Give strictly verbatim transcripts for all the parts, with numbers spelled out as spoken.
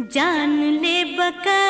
जान ले बका।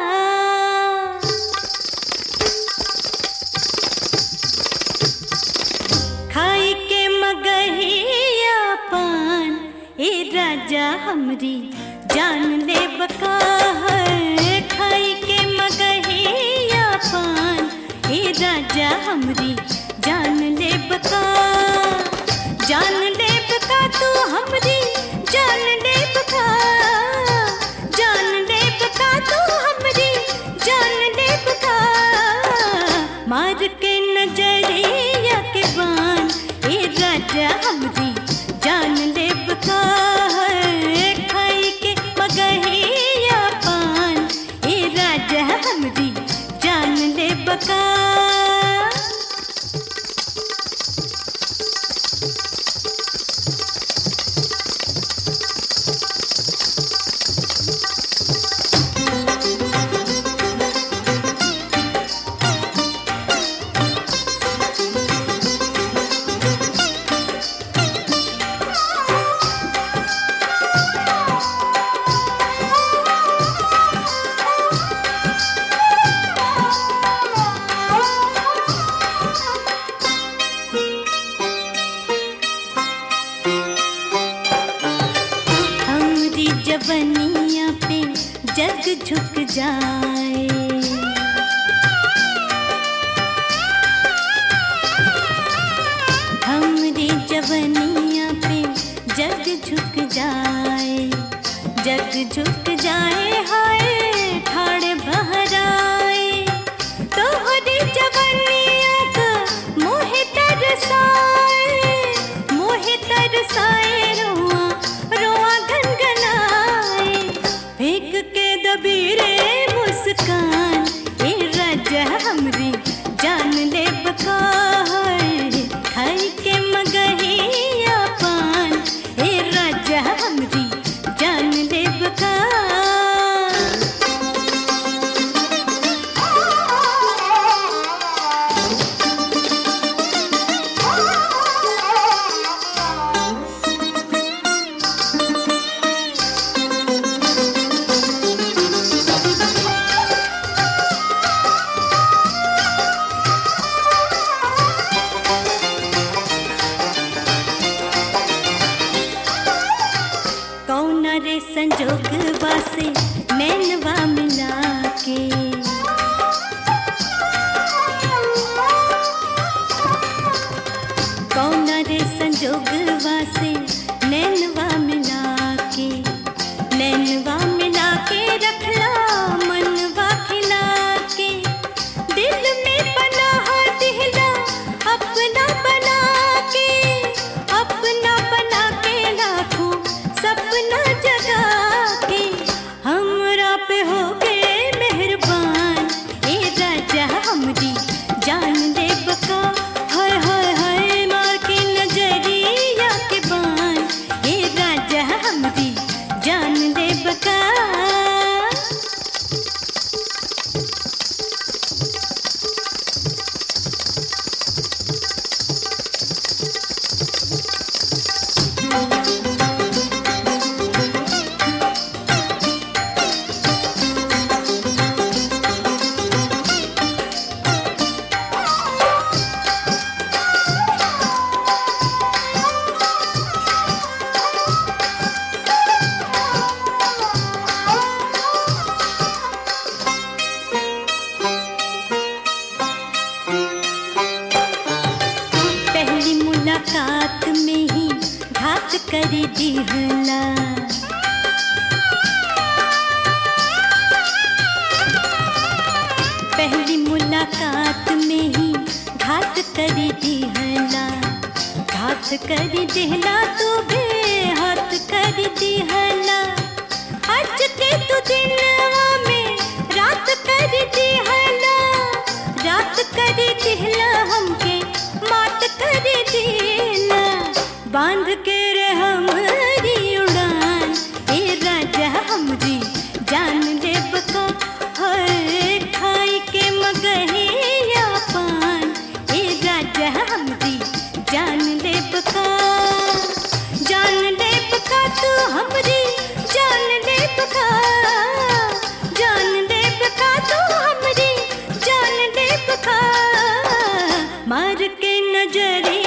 खाई के मगहिया पान ए राजा हमरी जान ले बका है। खाई के मगहिया पान ए राजा हमरी जान ले बका। जान ले बका तू हमरी जान ले बका। जान ले बका तू हमरी जान ले बका। मार के नजरिया के बान ए राजा हमरी जान ले बका है। खाई के मगहिया पान ए राजा हमरी जान ले बका। जवनिया पे जग झुक जाए। हमरी जवनिया पे जग झुक जाए। जग झुक जाए हाय ठाड़ बहराए। तोहरी जवनिया का मोहे तरसाए। मोहे तरसाए रोआ रोआ फेंक के दबीरे मुस्कान ए राजा हमरी जान ले बका है। खाई के मगहिया पान ए राजा हमरी जान ले बका। रे संजोगवा से नैनवा मिला के। कौन रे संजोगवा से नैनवा मिला के। नैनवा मिला के रखला मनवा खिला के। दिल में पनाह दिहला अपना बना के। अपना बना के लाखों सपना जगा के। हमरा पे हो गए मेहरबान ए राजा हमरी जान ले बका। हाय हाय हाय मार के नजरिया के बान ए राजा हमरी जान ले बका। मुलाकात में ही घात कर दिहला। पहली मुलाकात में ही घात कर दिहला। घात कर दिहला तू बेहात कर दिहला। आज के तू दिलवा में रात कर दिहला। रात कर दिहला हमके मात कर दिहला। बांध के रे हमरी उड़ान ए राजा हमरी जान ले बका है। खाई के मगहिया पान ए राजा हमरी जान ले बका। जान ले बका तू हमरी जान ले बका। मार के नजरिया